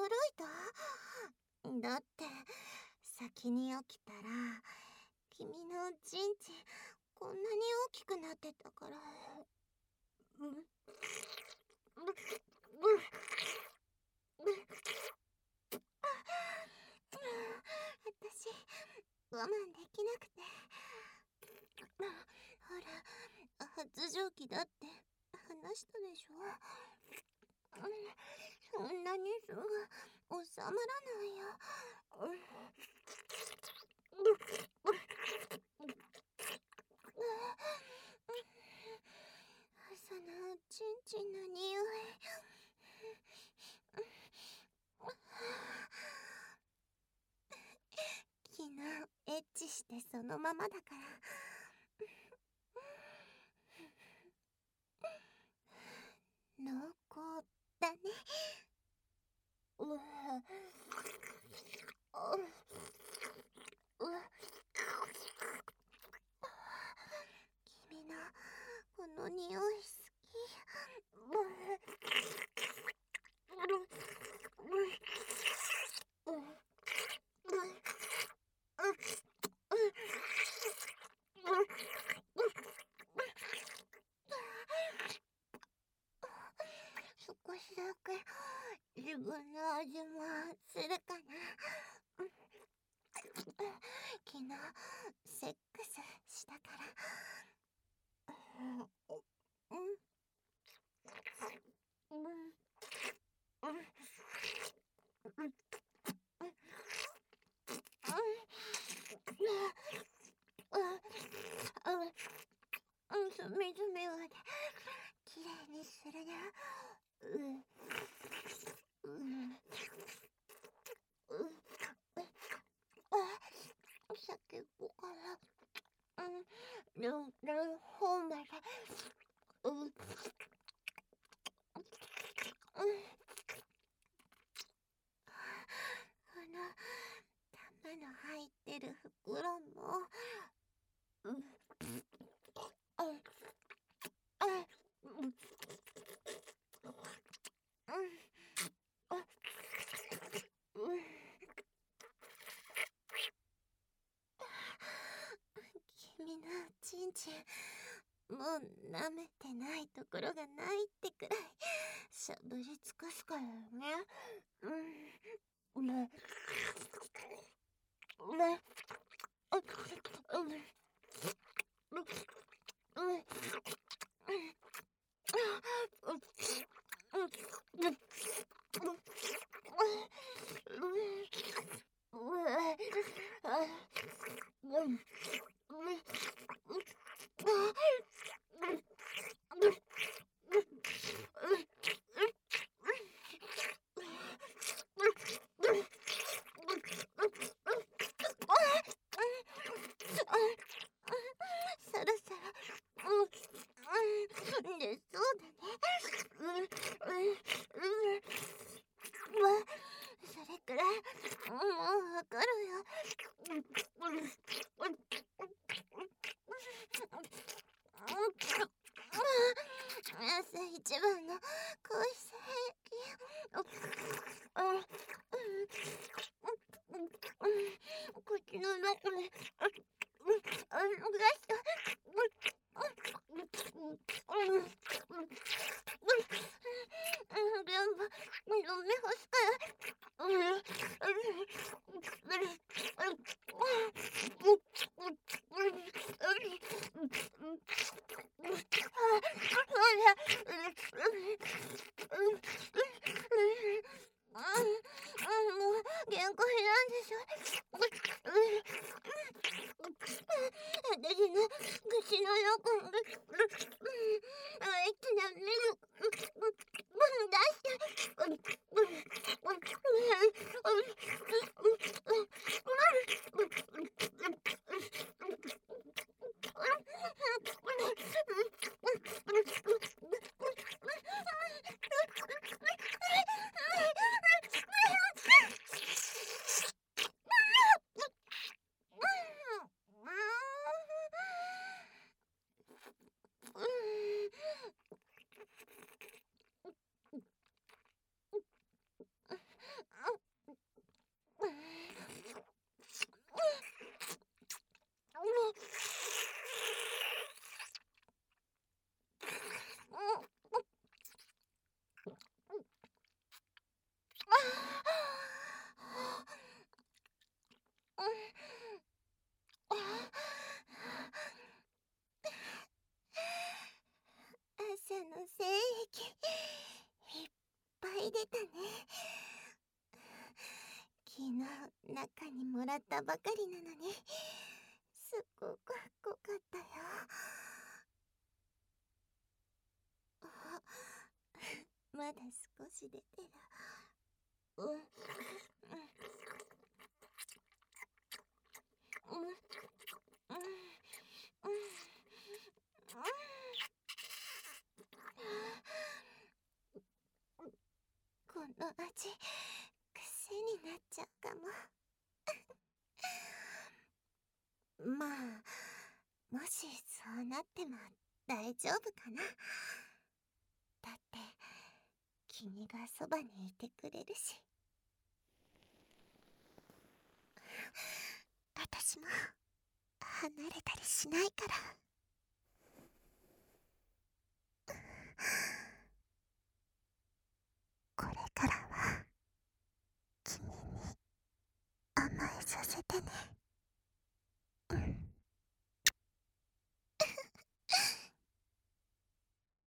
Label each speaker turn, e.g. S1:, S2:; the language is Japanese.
S1: いた？だって先に起きたら君のちんちんこんなに大きくなってたから。うん。私我慢できなくて。ほら、発情期だって話したでしょ。そんなにすぐ収まらないよ。そのちんちんの匂い。昨日エッチしてそのままだから濃厚だね。君のこの匂い好き。少しだけ自分の味もするかな。昨日セックスしたから。隅々まできれいにするね。先っぽから両方まで。玉の入ってる袋も。君のちんちんもう舐めてないところがないってくらいしゃぶり尽くすからね。そろそろでそうだね。それくらいもうわかるよ。朝一番の恋口の中でもう限界なんでしょ。私の口の中いっぱい出たね。昨日中にもらったばかりなのに、すっごく濃かったよ。あ、まだ少し出てる。うん、うん、うん、うん、うん、この味、癖になっちゃうかも。まあ、もしそうなっても大丈夫かな。だって、君がそばにいてくれるし。私も離れたりしないから。これからは君に甘えさせてね。